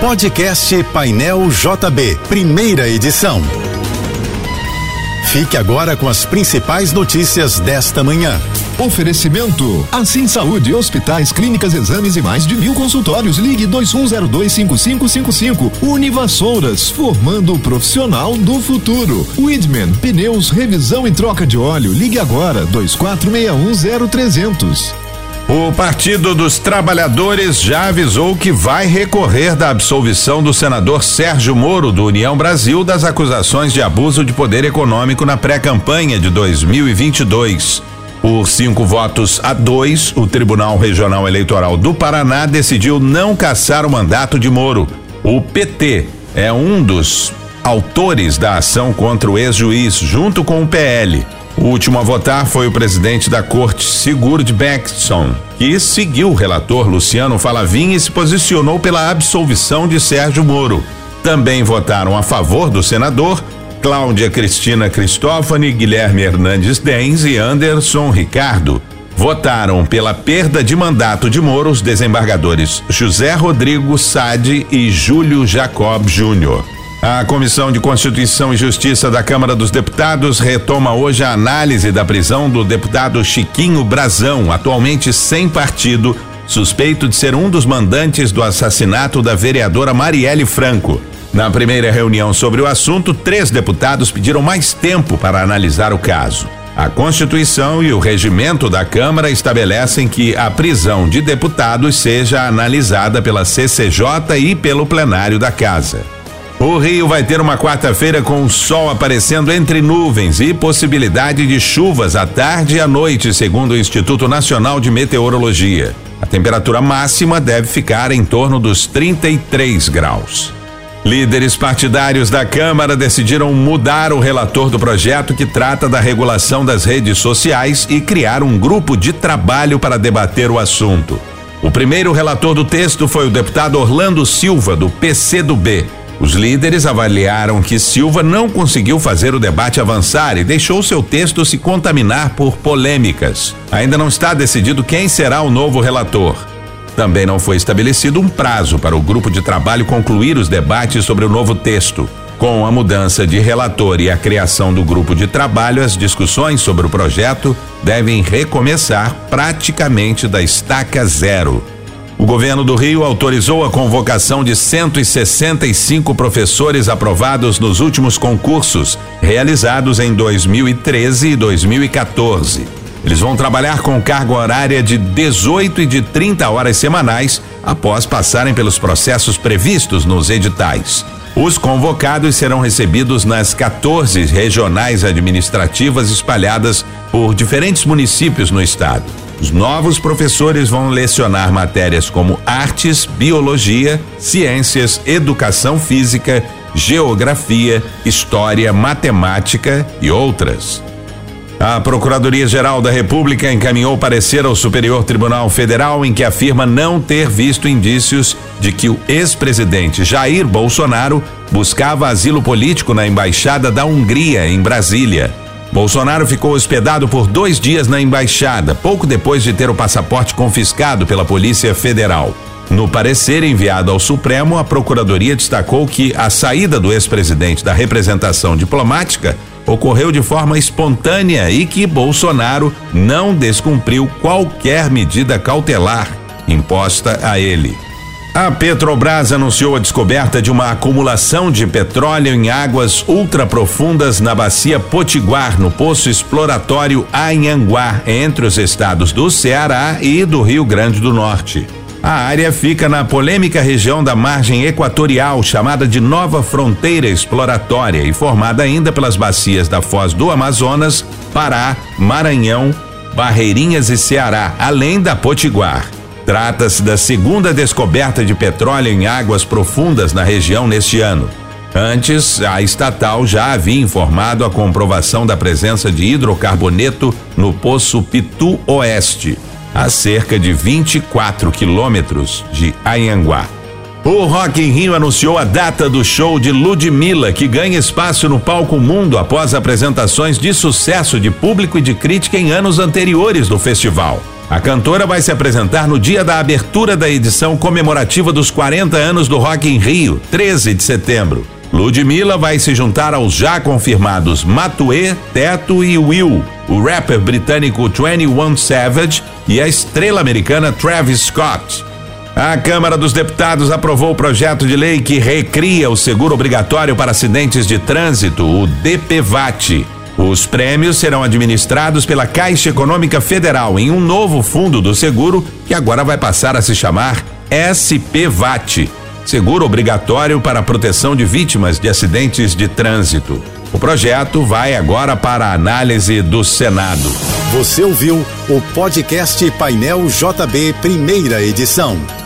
Podcast Painel JB, primeira edição. Fique agora com as principais notícias desta manhã. Oferecimento: Assim Saúde, hospitais, clínicas, exames e mais de 1000 consultórios. Ligue 2102-5555. Univassouras, formando o profissional do futuro. Widman, pneus, revisão e troca de óleo. Ligue agora 24610300. O Partido dos Trabalhadores já avisou que vai recorrer da absolvição do senador Sérgio Moro, do União Brasil, das acusações de abuso de poder econômico na pré-campanha de 2022. Por 5-2, o Tribunal Regional Eleitoral do Paraná decidiu não cassar o mandato de Moro. O PT é um dos autores da ação contra o ex-juiz, junto com o PL. O último a votar foi o presidente da corte, Sigurd Bengtsson, que seguiu o relator Luciano Falavin e se posicionou pela absolvição de Sérgio Moro. Também votaram a favor do senador Cláudia Cristina Cristófani, Guilherme Hernandes Dens e Anderson Ricardo. Votaram pela perda de mandato de Moro os desembargadores José Rodrigo Sade e Júlio Jacob Júnior. A Comissão de Constituição e Justiça da Câmara dos Deputados retoma hoje a análise da prisão do deputado Chiquinho Brazão, atualmente sem partido, suspeito de ser um dos mandantes do assassinato da vereadora Marielle Franco. Na primeira reunião sobre o assunto, 3 deputados pediram mais tempo para analisar o caso. A Constituição e o regimento da Câmara estabelecem que a prisão de deputados seja analisada pela CCJ e pelo plenário da Casa. O Rio vai ter uma quarta-feira com o sol aparecendo entre nuvens e possibilidade de chuvas à tarde e à noite, segundo o Instituto Nacional de Meteorologia. A temperatura máxima deve ficar em torno dos 33 graus. Líderes partidários da Câmara decidiram mudar o relator do projeto que trata da regulação das redes sociais e criar um grupo de trabalho para debater o assunto. O primeiro relator do texto foi o deputado Orlando Silva, do PCdoB. Os líderes avaliaram que Silva não conseguiu fazer o debate avançar e deixou seu texto se contaminar por polêmicas. Ainda não está decidido quem será o novo relator. Também não foi estabelecido um prazo para o grupo de trabalho concluir os debates sobre o novo texto. Com a mudança de relator e a criação do grupo de trabalho, as discussões sobre o projeto devem recomeçar praticamente da estaca zero. O governo do Rio autorizou a convocação de 165 professores aprovados nos últimos concursos, realizados em 2013 e 2014. Eles vão trabalhar com carga horária de 18 e de 30 horas semanais, após passarem pelos processos previstos nos editais. Os convocados serão recebidos nas 14 regionais administrativas espalhadas por diferentes municípios no estado. Os novos professores vão lecionar matérias como artes, biologia, ciências, educação física, geografia, história, matemática e outras. A Procuradoria-Geral da República encaminhou parecer ao Superior Tribunal Federal em que afirma não ter visto indícios de que o ex-presidente Jair Bolsonaro buscava asilo político na Embaixada da Hungria, em Brasília. Bolsonaro ficou hospedado por 2 dias na embaixada, pouco depois de ter o passaporte confiscado pela Polícia Federal. No parecer enviado ao Supremo, a Procuradoria destacou que a saída do ex-presidente da representação diplomática ocorreu de forma espontânea e que Bolsonaro não descumpriu qualquer medida cautelar imposta a ele. A Petrobras anunciou a descoberta de uma acumulação de petróleo em águas ultraprofundas na bacia Potiguar, no poço exploratório Anhanguá, entre os estados do Ceará e do Rio Grande do Norte. A área fica na polêmica região da margem equatorial, chamada de Nova Fronteira Exploratória e formada ainda pelas bacias da Foz do Amazonas, Pará, Maranhão, Barreirinhas e Ceará, além da Potiguar. Trata-se da segunda descoberta de petróleo em águas profundas na região neste ano. Antes, a estatal já havia informado a comprovação da presença de hidrocarboneto no poço Pitu Oeste, a cerca de 24 quilômetros de Anhanguá. O Rock in Rio anunciou a data do show de Ludmilla, que ganha espaço no palco mundo após apresentações de sucesso de público e de crítica em anos anteriores do festival. A cantora vai se apresentar no dia da abertura da edição comemorativa dos 40 anos do Rock in Rio, 13 de setembro. Ludmilla vai se juntar aos já confirmados Matuê, Teto e Will, o rapper britânico 21 Savage e a estrela americana Travis Scott. A Câmara dos Deputados aprovou o projeto de lei que recria o seguro obrigatório para acidentes de trânsito, o DPVAT. Os prêmios serão administrados pela Caixa Econômica Federal em um novo fundo do seguro que agora vai passar a se chamar SPVAT, Seguro Obrigatório para a Proteção de Vítimas de Acidentes de Trânsito. O projeto vai agora para a análise do Senado. Você ouviu o podcast Painel JB, primeira edição.